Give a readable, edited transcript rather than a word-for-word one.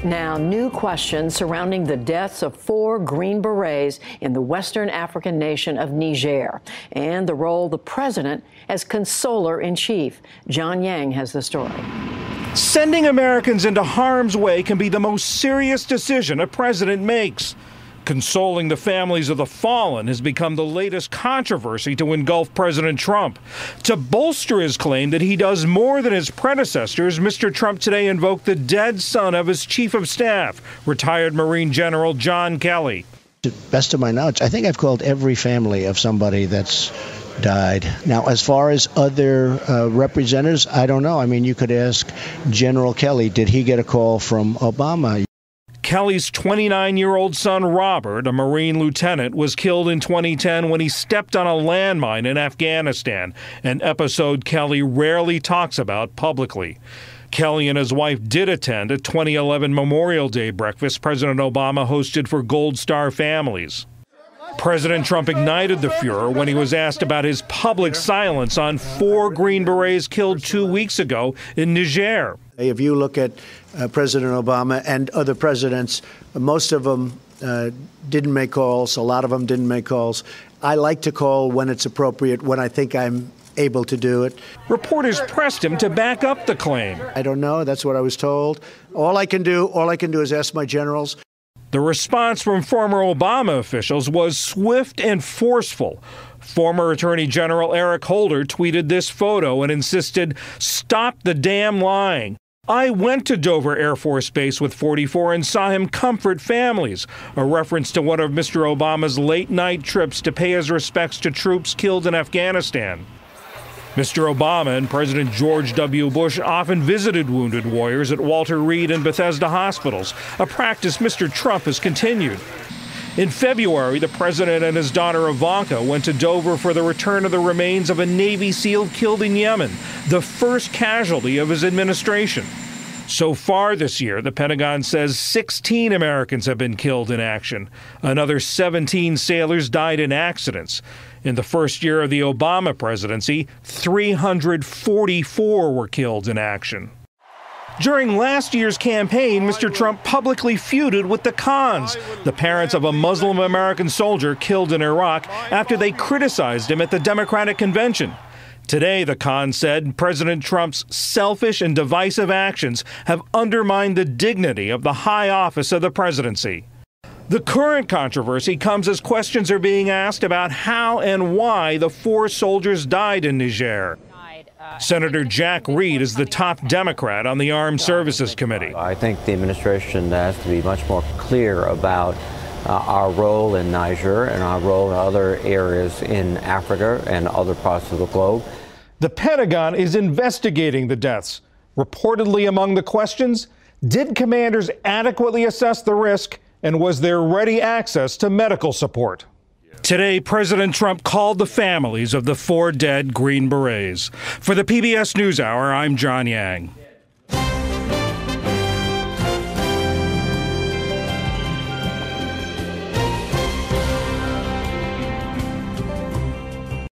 Now, new questions surrounding the deaths of 4 Green Berets in the Western African nation of Niger and the role of the president as consoler-in-chief. John Yang has the story. Sending Americans into harm's way can be the most serious decision a president makes. Consoling the families of the fallen has become the latest controversy to engulf President Trump. To bolster his claim that he does more than his predecessors, Mr. Trump today invoked the dead son of his chief of staff, retired Marine General John Kelly. To the best of my knowledge, I think I've called every family of somebody that's died. Now, as far as other representatives, I don't know. I mean, you could ask General Kelly, did he get a call from Obama? Kelly's 29-year-old son, Robert, a Marine lieutenant, was killed in 2010 when he stepped on a landmine in Afghanistan, an episode Kelly rarely talks about publicly. Kelly and his wife did attend a 2011 Memorial Day breakfast President Obama hosted for Gold Star families. President Trump ignited the furor when he was asked about his public silence on 4 Green Berets killed 2 weeks ago in Niger. If you look at President Obama and other presidents, most of them didn't make calls. A lot of them didn't make calls. I like to call when it's appropriate, when I think I'm able to do it. Reporters pressed him to back up the claim. I don't know. That's what I was told. All I can do is ask my generals. The response from former Obama officials was swift and forceful. Former Attorney General Eric Holder tweeted this photo and insisted, "Stop the damn lying. I went to Dover Air Force Base with 44 and saw him comfort families," a reference to one of Mr. Obama's late-night trips to pay his respects to troops killed in Afghanistan. Mr. Obama and President George W. Bush often visited wounded warriors at Walter Reed and Bethesda hospitals, a practice Mr. Trump has continued. In February, the president and his daughter Ivanka went to Dover for the return of the remains of a Navy SEAL killed in Yemen, the first casualty of his administration. So far this year, the Pentagon says 16 Americans have been killed in action. Another 17 sailors died in accidents. In the first year of the Obama presidency, 344 were killed in action. During last year's campaign, Mr. Trump publicly feuded with the Khans, the parents of a Muslim American soldier killed in Iraq, after they criticized him at the Democratic convention. Today, the Khans said President Trump's selfish and divisive actions have undermined the dignity of the high office of the presidency. The current controversy comes as questions are being asked about how and why the 4 soldiers died in Niger. Senator Jack Reed is the top Democrat on the Armed Services Committee. I think the administration has to be much more clear about our role in Niger and our role in other areas in Africa and other parts of the globe. The Pentagon is investigating the deaths. Reportedly among the questions, did commanders adequately assess the risk, and was there ready access to medical support? Today, President Trump called the families of the 4 dead Green Berets. For the PBS NewsHour, I'm John Yang.